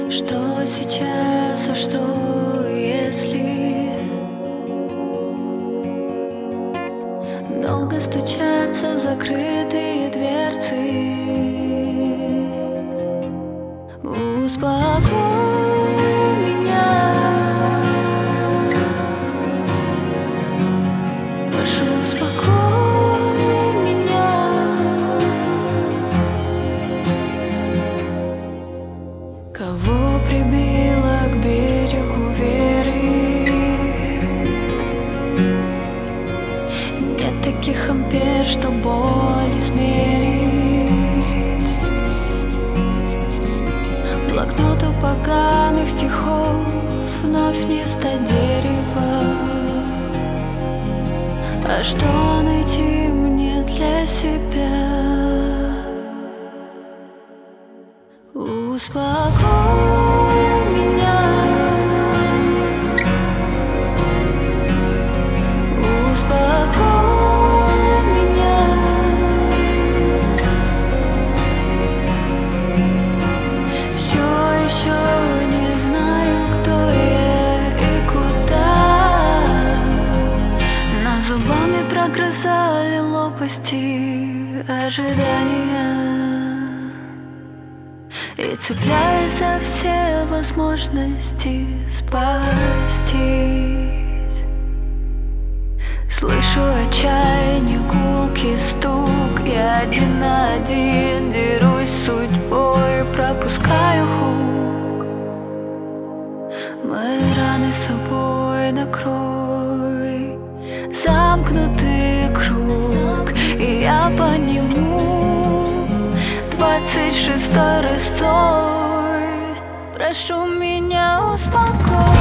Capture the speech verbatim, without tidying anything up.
Что сейчас, а что если долго стучатся в закрытые дверцы? Успокой меня, прошу, успокой меня. Кого прибило к берегу веры? Нет таких ампер, что боль измерить. Блокноту поганых стихов вновь не стать дерева. А что найти мне для себя? Успокой меня, успокой меня. Все еще не знаю, кто я и куда, но зубами прогрызали лопасти ожидания. И цепляясь за все возможности спастись, слышу отчаяние, гулкий стук. Я один на один дерусь с судьбой, пропускаю хук. Мои раны собой накрой, замкнутый круг, и я по нему двадцать шестой рысцой. Прошу меня, успокой.